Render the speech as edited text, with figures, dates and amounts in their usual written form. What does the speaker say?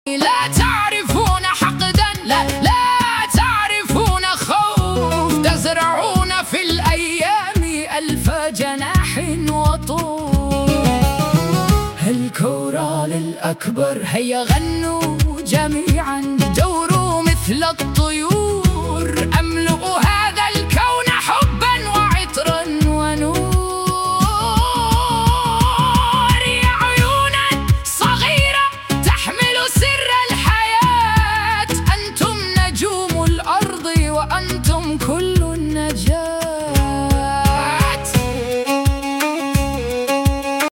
لا تعرفون حقدا، لا تعرفون خوف، تزرعون في الأيام ألف جناح وطول. الكورال الأكبر هيا غنوا جميعا، دوروا مثل الطيور.